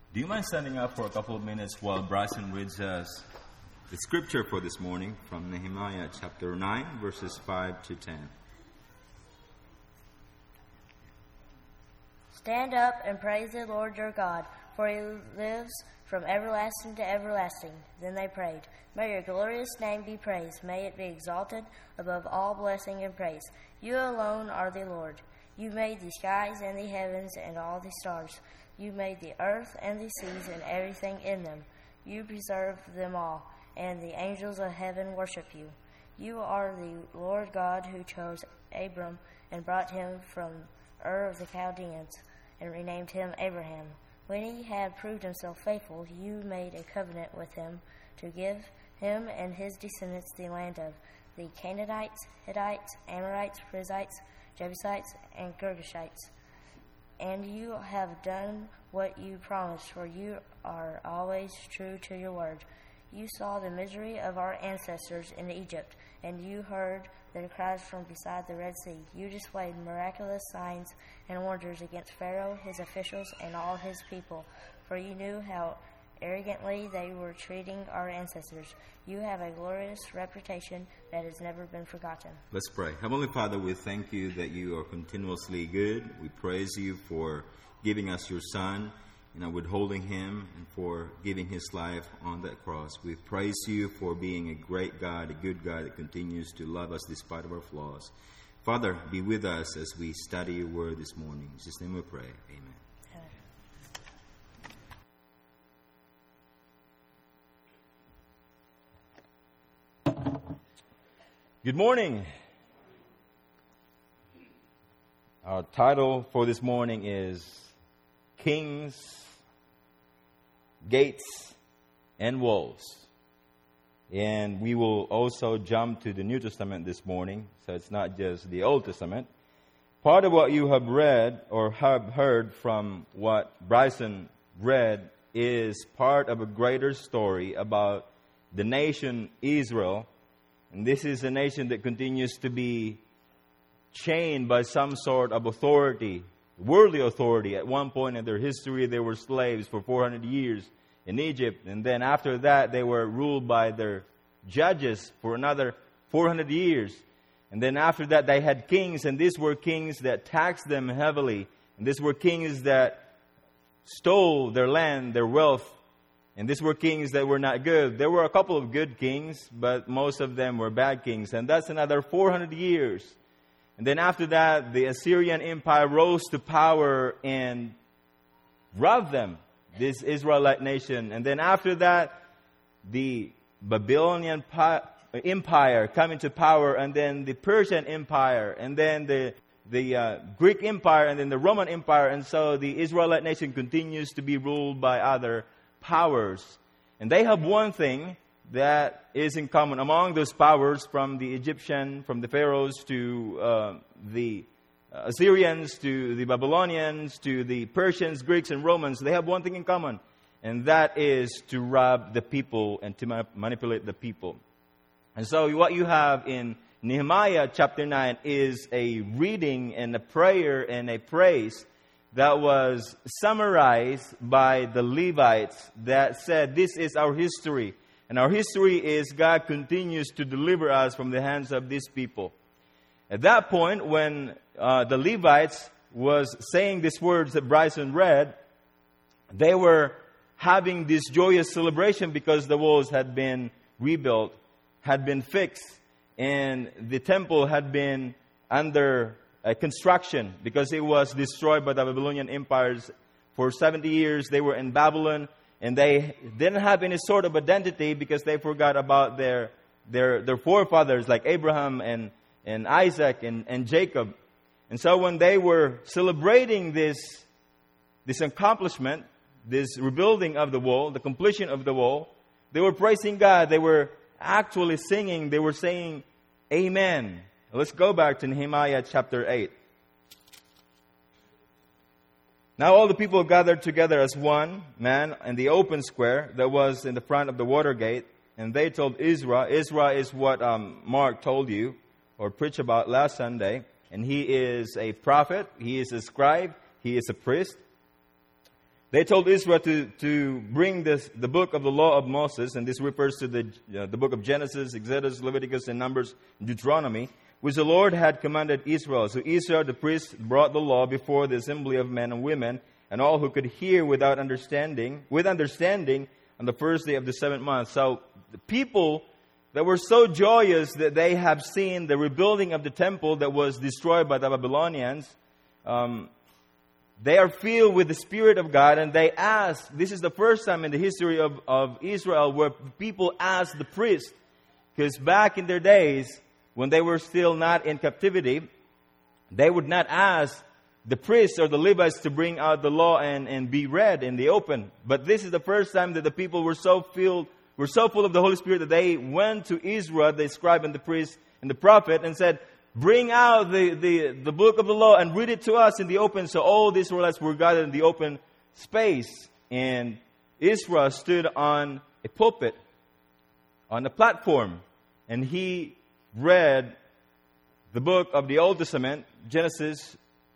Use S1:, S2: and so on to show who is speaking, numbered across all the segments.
S1: Do you mind standing up for a couple of minutes while Bryson reads us the scripture for this morning from Nehemiah chapter 9, verses 5 to 10.
S2: Stand up and praise the Lord your God, for he lives from everlasting to everlasting. Then they prayed, May your glorious name be praised. May it be exalted above all blessing and praise. You alone are the Lord. You made the skies and the heavens and all the stars. You made the earth and the seas and everything in them. You preserved them all, and the angels of heaven worship you. You are the Lord God who chose Abram and brought him from Ur of the Chaldeans and renamed him Abraham. When he had proved himself faithful, you made a covenant with him to give him and his descendants the land of the Canaanites, Hittites, Amorites, Perizzites, Jebusites, and Girgashites. And you have done what you promised, for you are always true to your word. You saw the misery of our ancestors in Egypt, and you heard their cries from beside the Red Sea. You displayed miraculous signs and wonders against Pharaoh, his officials, and all his people, for you knew how arrogantly they were treating our ancestors. You have a glorious reputation that has never been forgotten.
S1: Let's pray. Heavenly Father, we thank you that you are continuously good. We praise you for giving us your Son, withholding him, and for giving his life on that cross. We praise you for being a great God, a good God that continues to love us despite of our flaws. Father, be with us as we study your word this morning. In Jesus' name we pray. Amen. Good morning. Our title for this morning is Kings, Gates, and Walls. And we will also jump to the New Testament this morning, so it's not just the Old Testament. Part of what you have read or have heard from what Bryson read is part of a greater story about the nation Israel. And this is a nation that continues to be chained by some sort of authority, worldly authority. At one point in their history, they were slaves for 400 years in Egypt. And then after that, they were ruled by their judges for another 400 years. And then after that, they had kings. And these were kings that taxed them heavily. And these were kings that stole their land, their wealth. And these were kings that were not good. There were a couple of good kings, but most of them were bad kings. And that's another 400 years. And then after that, the Assyrian Empire rose to power and robbed them, this Israelite nation. And then after that, the Babylonian Empire came into power, and then the Persian Empire, and then the Greek Empire, and then the Roman Empire. And so the Israelite nation continues to be ruled by other powers. And they have one thing that is in common among those powers, from the Egyptian, from the Pharaohs to the Assyrians, to the Babylonians, to the Persians, Greeks, and Romans. They have one thing in common, and that is to rob the people and to manipulate the people. And so what you have in Nehemiah chapter 9 is a reading and a prayer and a praise that was summarized by the Levites that said, this is our history. And our history is God continues to deliver us from the hands of these people. At that point, when the Levites was saying these words that Bryson read, they were having this joyous celebration because the walls had been rebuilt, had been fixed, and the temple had been under construction because it was destroyed by the Babylonian empires. For 70 years, they were in Babylon. And they didn't have any sort of identity because they forgot about their forefathers like Abraham and Isaac and Jacob. And so when they were celebrating this accomplishment, this rebuilding of the wall, the completion of the wall, they were praising God. They were actually singing. They were saying, Amen. Let's go back to Nehemiah chapter 8. Now all the people gathered together as one man in the open square that was in the front of the water gate. And they told Ezra is what Mark told you or preached about last Sunday. And he is a prophet, he is a scribe, he is a priest. They told Israel to bring the book of the law of Moses, and this refers to the book of Genesis, Exodus, Leviticus, and Numbers, Deuteronomy, which the Lord had commanded Israel. So Israel, the priest, brought the law before the assembly of men and women, and all who could hear with understanding, on the first day of the 7th month. So the people that were so joyous that they have seen the rebuilding of the temple that was destroyed by the Babylonians, they are filled with the Spirit of God, and they ask. This is the first time in the history of Israel where people ask the priest, because back in their days, when they were still not in captivity, they would not ask the priests or the Levites to bring out the law and be read in the open. But this is the first time that the people were so full of the Holy Spirit that they went to Ezra, the scribe and the priest and the prophet, and said, bring out the book of the law and read it to us in the open. So all the Israelites were gathered in the open space. And Ezra stood on a pulpit, on a platform, and he read the book of the Old Testament, Genesis,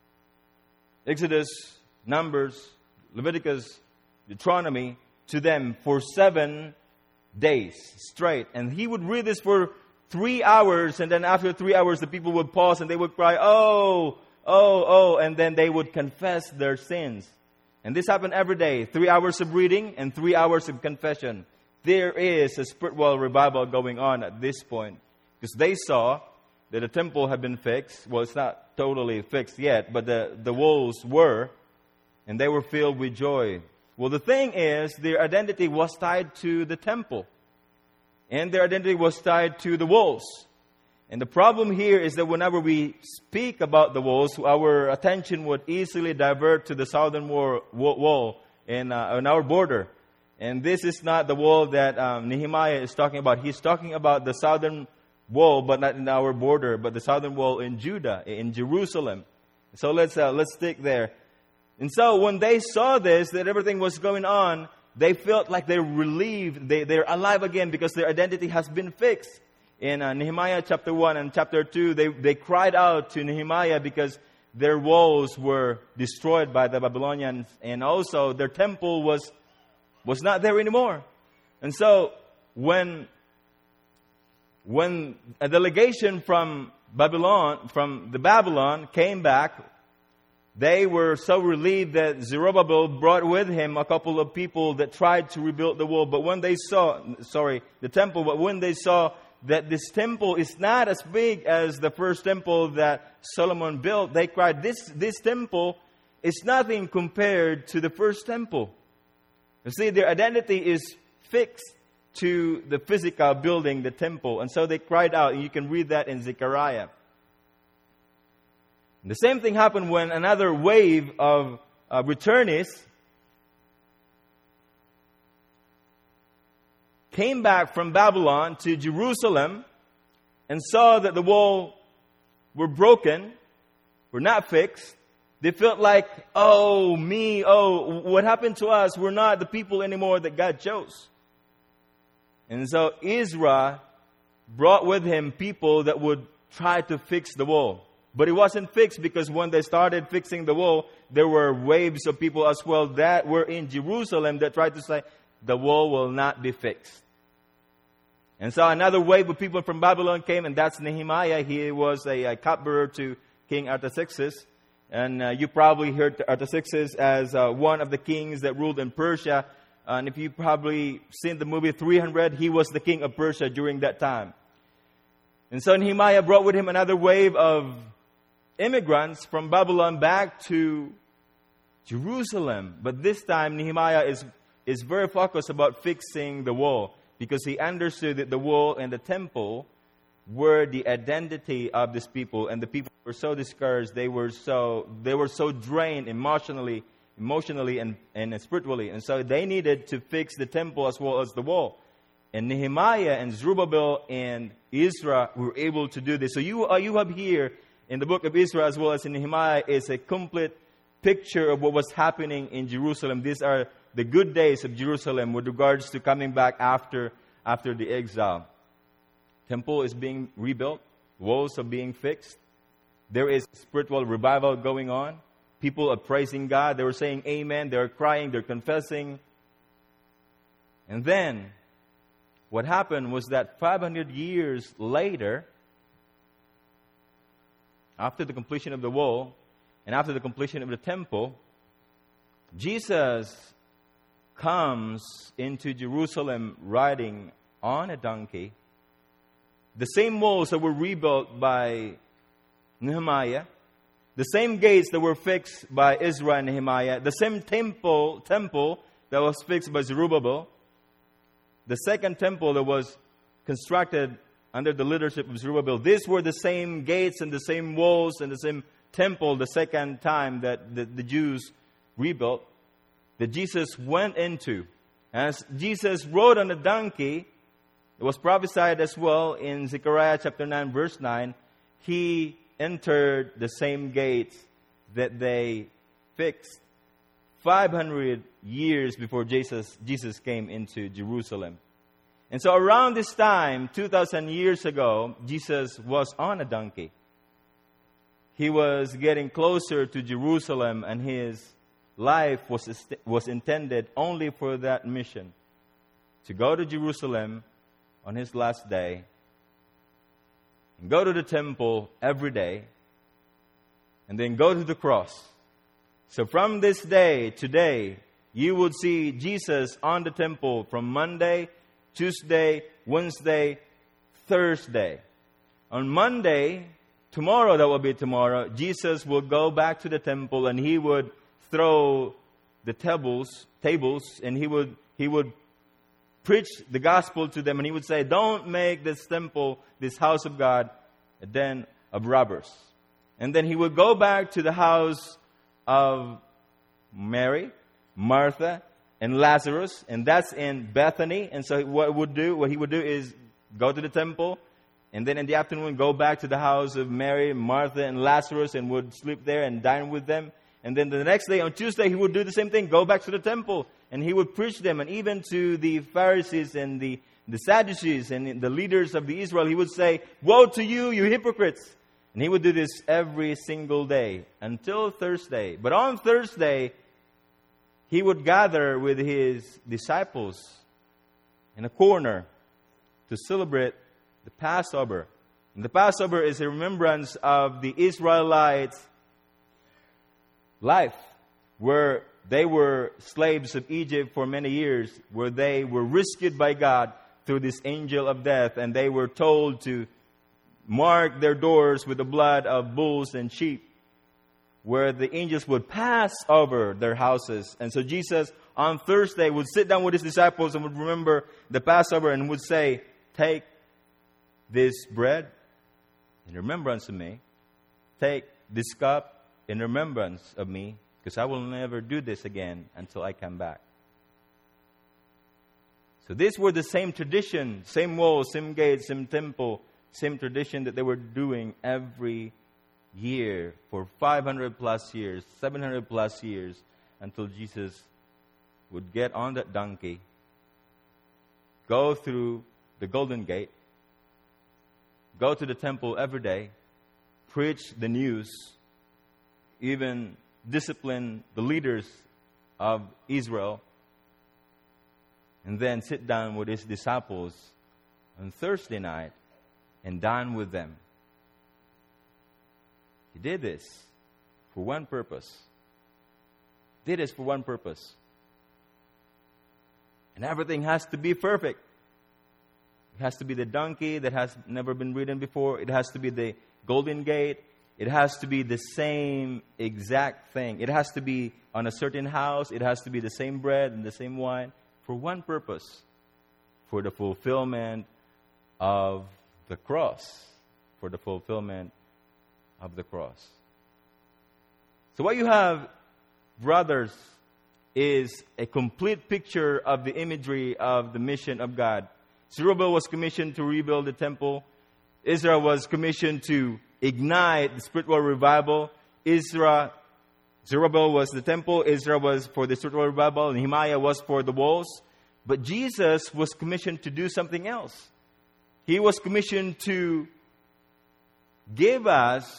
S1: Exodus, Numbers, Leviticus, Deuteronomy, to them for 7 days straight. And he would read this for 3 hours, and then after 3 hours, the people would pause and they would cry, oh, oh, oh, and then they would confess their sins. And this happened every day, 3 hours of reading and 3 hours of confession. There is a spiritual revival going on at this point, because they saw that the temple had been fixed. Well, it's not totally fixed yet, but the walls were, and they were filled with joy. Well, the thing is, their identity was tied to the temple. And their identity was tied to the walls. And the problem here is that whenever we speak about the walls, our attention would easily divert to the southern wall in our border. And this is not the wall that Nehemiah is talking about. He's talking about the southern wall, but not in our border, but the southern wall in Judah, in Jerusalem. So let's stick there. And so when they saw this, that everything was going on, they felt like they're relieved, they're alive again because their identity has been fixed. In Nehemiah chapter 1 and chapter 2, they cried out to Nehemiah because their walls were destroyed by the Babylonians, and also their temple was not there anymore. And so when a delegation from Babylon came back, they were so relieved that Zerubbabel brought with him a couple of people that tried to rebuild the wall. But when they saw, the temple, but when they saw that this temple is not as big as the first temple that Solomon built, they cried, this temple is nothing compared to the first temple. You see, their identity is fixed to the physical building, the temple. And so they cried out, and you can read that in Zechariah. The same thing happened when another wave of returnees came back from Babylon to Jerusalem and saw that the wall were broken, were not fixed. They felt like, what happened to us? We're not the people anymore that God chose. And so Ezra brought with him people that would try to fix the wall. But it wasn't fixed because when they started fixing the wall, there were waves of people as well that were in Jerusalem that tried to say, the wall will not be fixed. And so another wave of people from Babylon came, and that's Nehemiah. He was a cupbearer to King Artaxerxes. And you probably heard Artaxerxes as one of the kings that ruled in Persia. And if you've probably seen the movie 300, he was the king of Persia during that time. And so Nehemiah brought with him another wave of immigrants from Babylon back to Jerusalem. But this time Nehemiah is very focused about fixing the wall, because he understood that the wall and the temple were the identity of these people, and the people were so discouraged, they were so drained emotionally and spiritually, and so they needed to fix the temple as well as the wall. And Nehemiah and Zerubbabel and Ezra were able to do this. So you have here in the book of Ezra as well as in Nehemiah is a complete picture of what was happening in Jerusalem. These are the good days of Jerusalem with regards to coming back after the exile. Temple is being rebuilt. Walls are being fixed. There is spiritual revival going on. people are praising God. They were saying amen. They were crying. They're confessing. And then what happened was that 500 years later, after the completion of the wall and after the completion of the temple, Jesus comes into Jerusalem riding on a donkey. The same walls that were rebuilt by Nehemiah, the same gates that were fixed by Ezra and Nehemiah, the same temple that was fixed by Zerubbabel, the second temple that was constructed under the leadership of Zerubbabel. These were the same gates and the same walls and the same temple the second time that the Jews rebuilt, that Jesus went into. As Jesus rode on a donkey, it was prophesied as well in Zechariah chapter 9, verse 9, He entered the same gates that they fixed 500 years before Jesus came into Jerusalem. And so around this time, 2,000 years ago, Jesus was on a donkey. He was getting closer to Jerusalem, and His life was intended only for that mission, to go to Jerusalem on His last day, and go to the temple every day, and then go to the cross. So from this day, today, you would see Jesus on the temple from Monday, Tuesday, Wednesday, Thursday. On Monday, tomorrow, that will be tomorrow, Jesus will go back to the temple and He would throw the tables, and He would preach the gospel to them, and He would say, don't make this temple, this house of God, a den of robbers. And then He would go back to the house of Mary, Martha, and Lazarus, and that's in Bethany. And so what He would do is go to the temple, and then in the afternoon go back to the house of Mary, Martha, and Lazarus, and would sleep there and dine with them. And then the next day, on Tuesday, He would do the same thing, go back to the temple, and He would preach them. And even to the Pharisees and the Sadducees and the leaders of the Israel, He would say, woe to you, you hypocrites. And He would do this every single day until Thursday. But on Thursday, He would gather with His disciples in a corner to celebrate the Passover. And the Passover is a remembrance of the Israelites' life, where they were slaves of Egypt for many years, where they were rescued by God through this angel of death, and they were told to mark their doors with the blood of bulls and sheep, where the angels would pass over their houses. And so Jesus on Thursday would sit down with His disciples and would remember the Passover and would say, take this bread in remembrance of me. Take this cup in remembrance of me, because I will never do this again until I come back. So these were the same tradition, same walls, same gates, same temple, same tradition that they were doing every year for 500 plus years, 700 plus years, until Jesus would get on that donkey, go through the Golden Gate, go to the temple every day, preach the news, even discipline the leaders of Israel, and then sit down with His disciples on Thursday night and dine with them. He did this for one purpose. Did this for one purpose. And everything has to be perfect. It has to be the donkey that has never been ridden before. It has to be the Golden Gate. It has to be the same exact thing. It has to be on a certain house. It has to be the same bread and the same wine. For one purpose. For the fulfillment of the cross. For the fulfillment of the cross. So what you have, brothers, is a complete picture of the imagery of the mission of God. Zerubbabel was commissioned to rebuild the temple. Israel was commissioned to ignite the spiritual revival. Zerubbabel was the temple. Israel was for the spiritual revival. And Nehemiah was for the walls. But Jesus was commissioned to do something else. He was commissioned to give us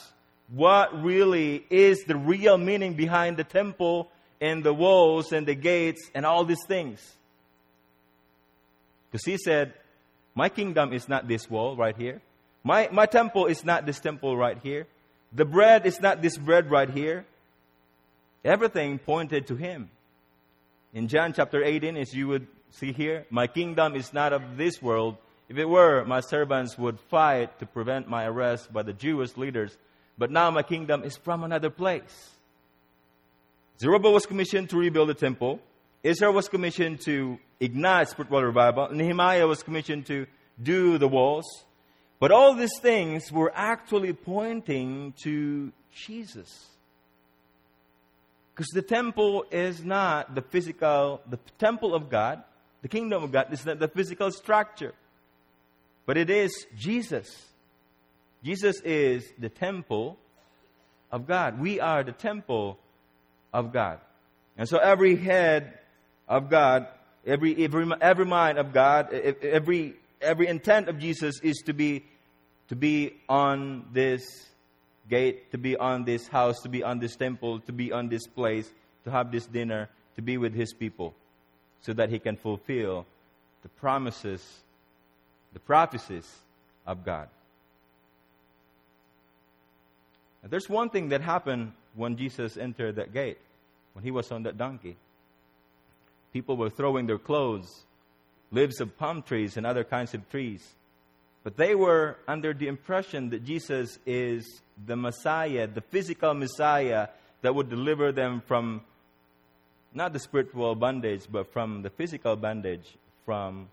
S1: what really is the real meaning behind the temple and the walls and the gates and all these things. Because he said, my kingdom is not this wall right here. My temple is not this temple right here. The bread is not this bread right here. Everything pointed to him. In John chapter 18, as you would see here, my kingdom is not of this world. If it were, my servants would fight to prevent my arrest by the Jewish leaders. But now my kingdom is from another place. Zerubbabel was commissioned to rebuild the temple. Israel was commissioned to ignite spiritual revival. Nehemiah was commissioned to do the walls. But all these things were actually pointing to Jesus. Because the temple is not the temple of God. The kingdom of God is not the physical structure. But it is Jesus. Jesus is the temple of God. We are the temple of God. And so every head of God, every mind of God, every intent of Jesus is to be on this gate, to be on this house, to be on this temple, to be on this place, to have this dinner, to be with His people, so that He can fulfill the promises, the prophecies of God. Now, there's one thing that happened when Jesus entered that gate, when He was on that donkey. People were throwing their clothes, leaves of palm trees and other kinds of trees. But they were under the impression that Jesus is the Messiah, the physical Messiah that would deliver them from not the spiritual bondage, but from the physical bondage, from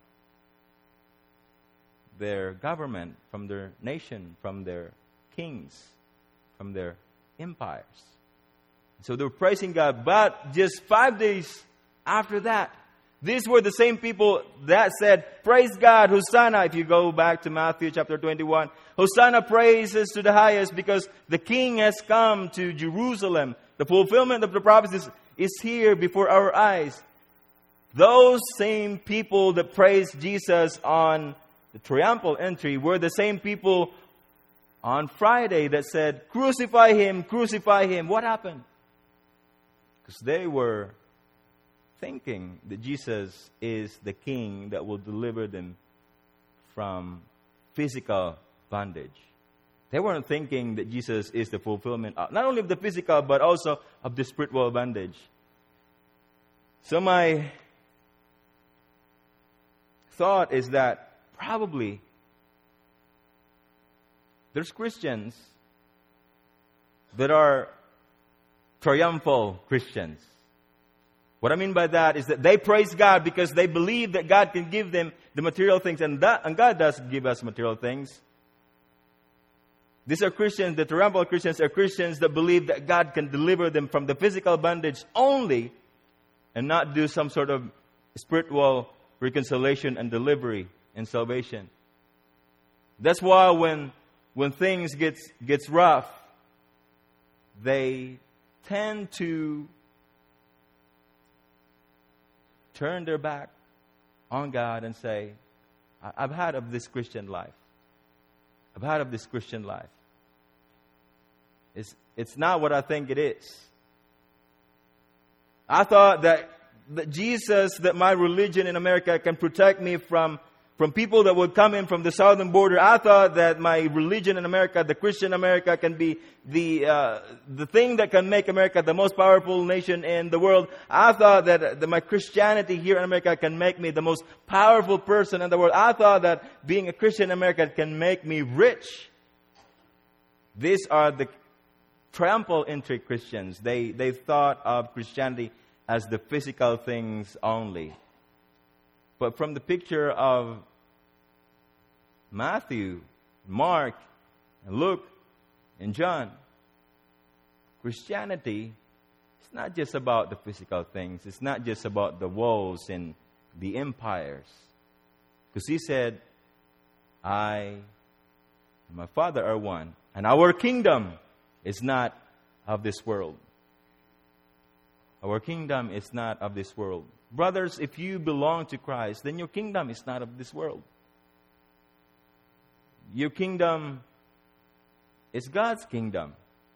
S1: their government, from their nation, from their kings, from their empires. So they were praising God. But just 5 days after that, these were the same people that said, praise God, Hosanna. If you go back to Matthew chapter 21, Hosanna, praises to the highest, because the King has come to Jerusalem. The fulfillment of the prophecies is here before our eyes. Those same people that praised Jesus on the triumphal entry were the same people on Friday that said, crucify Him, crucify Him. What happened? Because they were thinking that Jesus is the King that will deliver them from physical bondage. They weren't thinking that Jesus is the fulfillment of, not only of the physical, but also of the spiritual bondage. So my thought is that probably there's Christians that are triumphal Christians. What I mean by that is that they praise God because they believe that God can give them the material things, and God does give us material things. These are Christians, the triumphal Christians are Christians that believe that God can deliver them from the physical bondage only, and not do some sort of spiritual reconciliation and delivery and salvation. That's why when things gets rough, they tend to turn their back on God and say, I've had of this Christian life. I've had of this Christian life. It's not what I think it is. I thought that Jesus, that my religion in America can protect me from people that would come in from the southern border. I thought that my religion in America, the Christian America, can be the thing that can make America the most powerful nation in the world. I thought that my Christianity here in America can make me the most powerful person in the world. I thought that being a Christian in America can make me rich. These are the triumphal entry Christians. They thought of Christianity as the physical things only. But from the picture of Matthew, Mark, and Luke, and John, Christianity is not just about the physical things. It's not just about the walls and the empires. Because He said, I and my Father are one, and our kingdom is not of this world. Our kingdom is not of this world. Brothers, if you belong to Christ, then your kingdom is not of this world. Your kingdom is God's kingdom.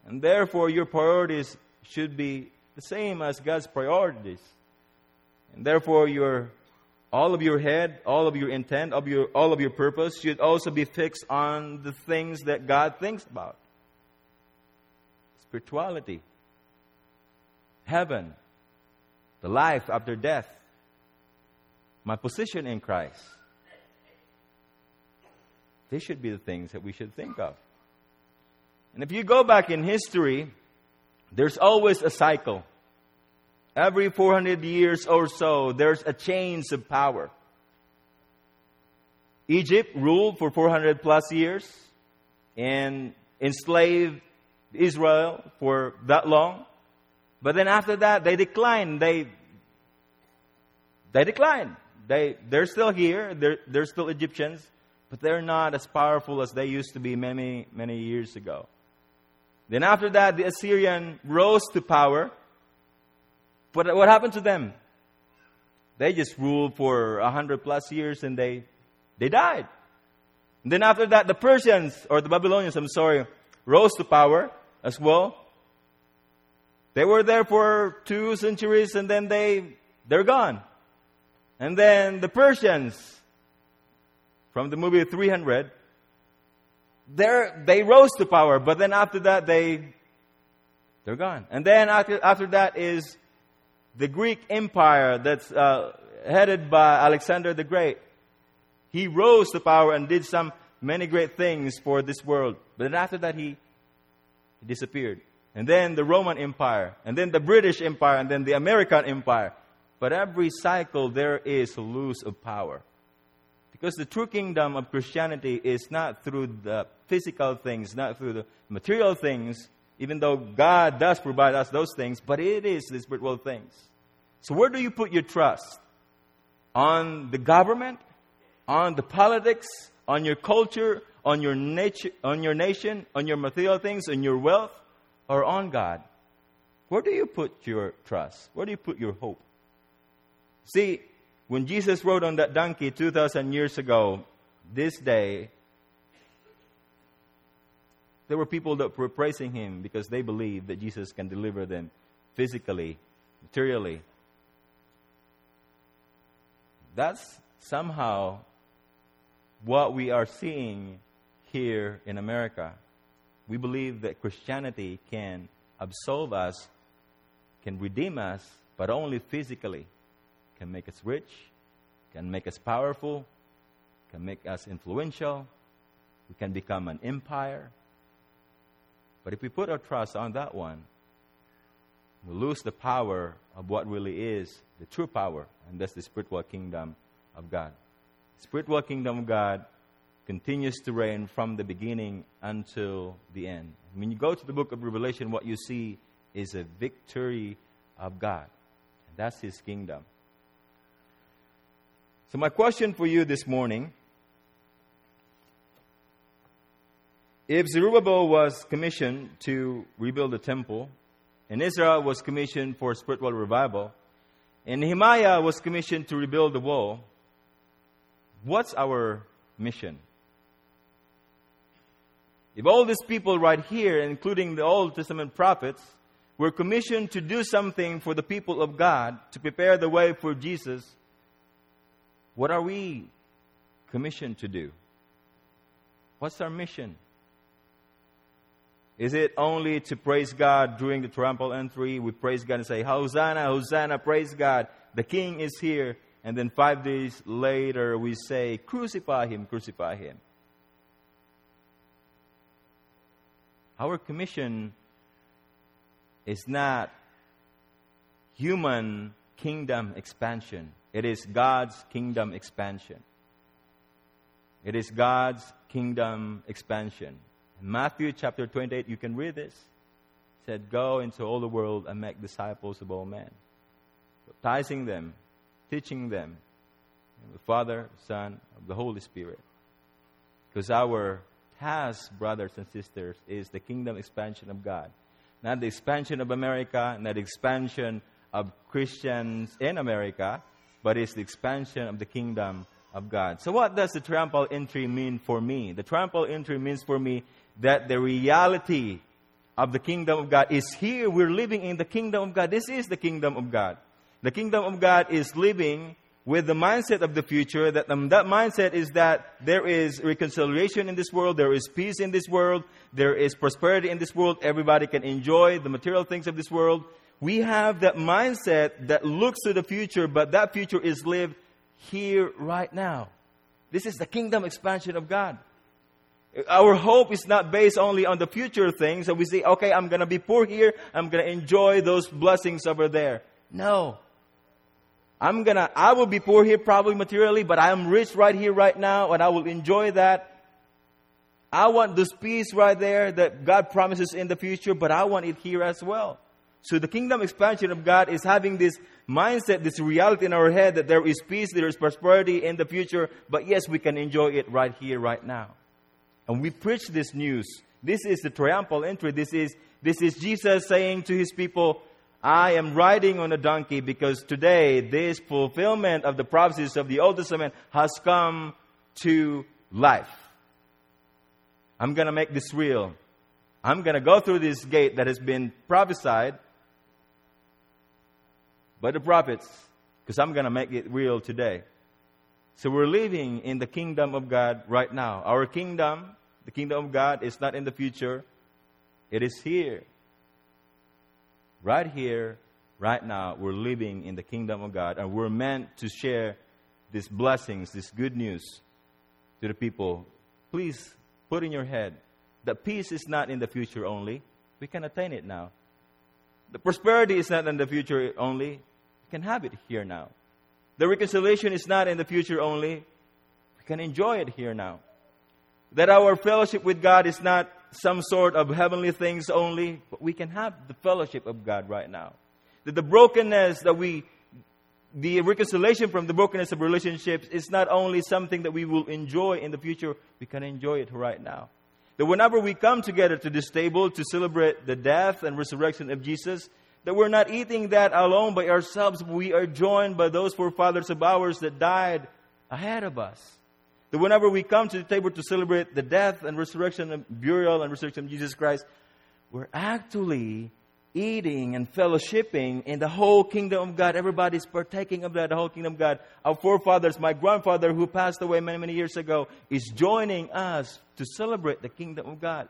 S1: And therefore, your priorities should be the same as God's priorities. And therefore, all of your head, all of your intent, all of your purpose should also be fixed on the things that God thinks about. Spirituality, heaven, the life after death, my position in Christ. These should be the things that we should think of. And if you go back in history, there's always a cycle. Every 400 years or so, there's a change of power. Egypt ruled for 400 plus years and enslaved Israel for that long. But then after that, they declined. They declined. They're still here. They're still Egyptians. But they're not as powerful as they used to be many, many years ago. Then after that, the Assyrian rose to power. But what happened to them? They just ruled for 100 plus years and they died. And then after that, the Persians, or the Babylonians, rose to power as well. They were there for 2 centuries and then they're gone. And then the Persians, from the movie 300, they rose to power, but then after that, they're gone. And then after that is the Greek Empire that's headed by Alexander the Great. He rose to power and did many great things for this world. But then after that, he disappeared. And then the Roman Empire, and then the British Empire, and then the American Empire. But every cycle there is a loss of power. Because the true kingdom of Christianity is not through the physical things, not through the material things, even though God does provide us those things, but it is the spiritual things. So where do you put your trust? On the government? On the politics? On your culture? On your nation? On your material things? On your wealth? Or on God? Where do you put your trust? Where do you put your hope? See, when Jesus rode on that donkey 2,000 years ago, this day, there were people that were praising Him because they believed that Jesus can deliver them physically, materially. That's somehow what we are seeing here in America. We believe that Christianity can absolve us, can redeem us, but only physically. Can make us rich, can make us powerful, can make us influential. We can become an empire. But if we put our trust on that one, we lose the power of what really is the true power, and that's the spiritual kingdom of God. The spiritual kingdom of God continues to reign from the beginning until the end. When you go to the book of Revelation, what you see is a victory of God. And that's His kingdom. So my question for you this morning, if Zerubbabel was commissioned to rebuild the temple, and Israel was commissioned for spiritual revival, and Nehemiah was commissioned to rebuild the wall, what's our mission? If all these people right here, including the Old Testament prophets, were commissioned to do something for the people of God, to prepare the way for Jesus, what are we commissioned to do? What's our mission? Is it only to praise God during the triumphal entry? We praise God and say, Hosanna, Hosanna, praise God. The King is here. And then 5 days later we say, crucify Him, crucify Him. Our commission is not human kingdom expansion. It is God's kingdom expansion. It is God's kingdom expansion. In Matthew chapter 28, you can read this. It said, go into all the world and make disciples of all men, baptizing them, teaching them, the Father, Son, of the Holy Spirit. Because our task, brothers and sisters, is the kingdom expansion of God. Not the expansion of America, not the expansion of Christians in America, but it's the expansion of the kingdom of God. So what does the triumphal entry mean for me? The triumphal entry means for me that the reality of the kingdom of God is here. We're living in the kingdom of God. This is the kingdom of God. The kingdom of God is living with the mindset of the future. That mindset is that there is reconciliation in this world. There is peace in this world. There is prosperity in this world. Everybody can enjoy the material things of this world. We have that mindset that looks to the future, but that future is lived here right now. This is the kingdom expansion of God. Our hope is not based only on the future things. So we say, okay, I'm going to be poor here. I'm going to enjoy those blessings over there. No. I will be poor here probably materially, but I am rich right here, right now, and I will enjoy that. I want this peace right there that God promises in the future, but I want it here as well. So the kingdom expansion of God is having this mindset, this reality in our head that there is peace, there is prosperity in the future, but yes, we can enjoy it right here, right now. And we preach this news. This is the triumphal entry. This is Jesus saying to His people, I am riding on a donkey because today this fulfillment of the prophecies of the Old Testament has come to life. I'm going to make this real. I'm going to go through this gate that has been prophesied by the prophets because I'm going to make it real today. So we're living in the kingdom of God right now. Our kingdom, the kingdom of God, is not in the future. It is here. Right here, right now, we're living in the kingdom of God. And we're meant to share these blessings, this good news to the people. Please put in your head that peace is not in the future only. We can attain it now. The prosperity is not in the future only. We can have it here now. The reconciliation is not in the future only. We can enjoy it here now. That our fellowship with God is not some sort of heavenly things only, but we can have the fellowship of God right now. That the brokenness the reconciliation from the brokenness of relationships is not only something that we will enjoy in the future, we can enjoy it right now. That whenever we come together to this table to celebrate the death and resurrection of Jesus, that we're not eating that alone by ourselves, but we are joined by those forefathers of ours that died ahead of us. That whenever we come to the table to celebrate the death and resurrection, and burial and resurrection of Jesus Christ, we're actually eating and fellowshipping in the whole kingdom of God. Everybody's partaking of that, the whole kingdom of God. Our forefathers, my grandfather who passed away many, many years ago, is joining us to celebrate the kingdom of God.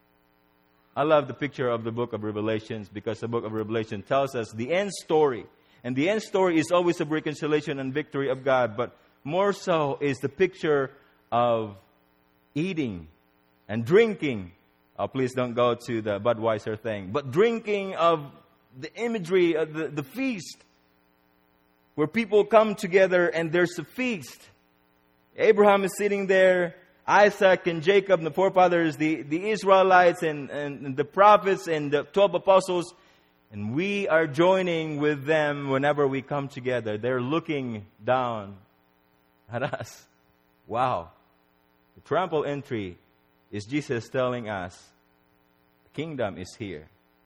S1: I love the picture of the book of Revelations because the book of Revelation tells us the end story. And the end story is always of reconciliation and victory of God, but more so is the picture of eating and drinking. Oh, please don't go to the Budweiser thing. But drinking of the imagery of the feast. Where people come together and there's a feast. Abraham is sitting there. Isaac and Jacob and the forefathers. The Israelites and the prophets and the 12 apostles. And we are joining with them whenever we come together. They're looking down at us. Wow. The triumphal entry is Jesus telling us, the kingdom is here.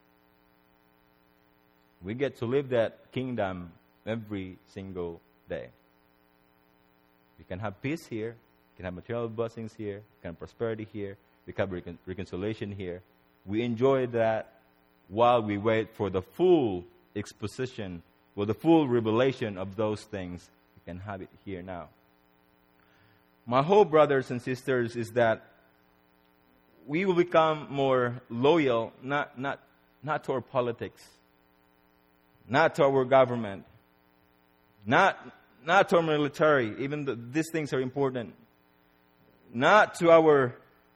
S1: We get to live that kingdom every single day. We can have peace here. We can have material blessings here. We can have prosperity here. We can have reconciliation here. We enjoy that while we wait for the full exposition, or the full revelation of those things. We can have it here now. My hope, brothers and sisters, is that we will become more loyal, not to our politics, not to our government, not to our military, even though these things are important, not to our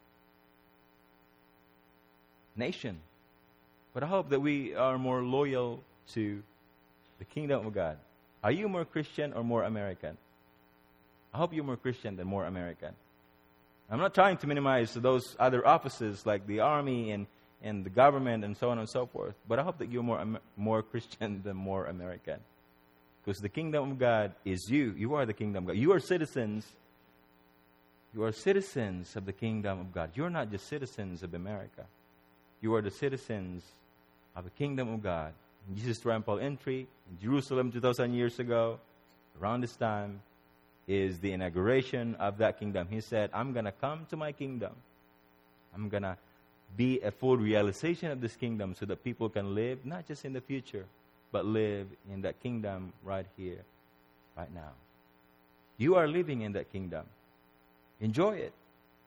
S1: nation. But I hope that we are more loyal to the kingdom of God. Are you more Christian or more American? I hope you're more Christian than more American. I'm not trying to minimize those other offices like the army and the government and so on and so forth. But I hope that you're more Christian than more American. Because the kingdom of God is you. You are the kingdom of God. You are citizens. You are citizens of the kingdom of God. You're not just citizens of America. You are the citizens of the kingdom of God. Jesus' triumphal entry in Jerusalem 2,000 years ago, around this time, is the inauguration of that kingdom. He said, I'm going to come to my kingdom. I'm going to be a full realization of this kingdom so that people can live not just in the future, but live in that kingdom right here, right now. You are living in that kingdom. Enjoy it.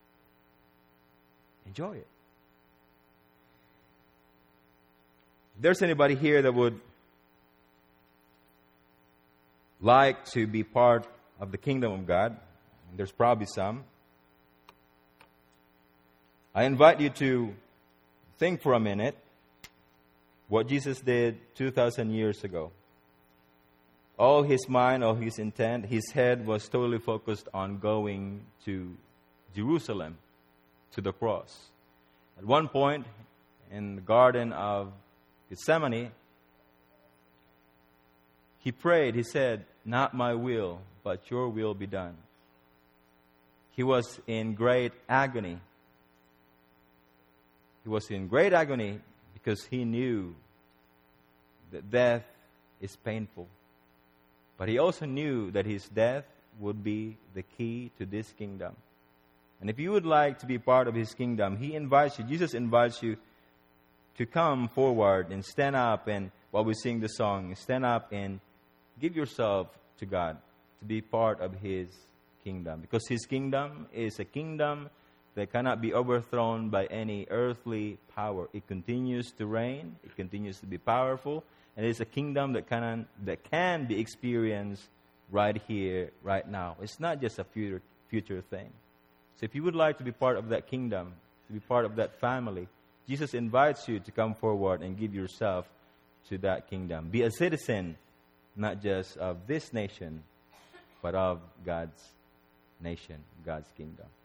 S1: Enjoy it. If there's anybody here that would like to be part of the kingdom of God, there's probably some, I invite you to think for a minute what Jesus did 2,000 years ago. All his mind, all his intent, his head was totally focused on going to Jerusalem, to the cross. At one point in the Garden of Gethsemane, he prayed, he said, "Not my will, but your will be done." He was in great agony. He was in great agony because he knew that death is painful. But he also knew that his death would be the key to this kingdom. And if you would like to be part of his kingdom, Jesus invites you to come forward and stand up, and while we sing the song, stand up and give yourself to God to be part of his kingdom. Because his kingdom is a kingdom that cannot be overthrown by any earthly power. It continues to reign. It continues to be powerful. And it is a kingdom that can be experienced right here, right now. It's not just a future thing. So if you would like to be part of that kingdom, to be part of that family, Jesus invites you to come forward and give yourself to that kingdom. Be a citizen, not just of this nation, but of God's nation, God's kingdom.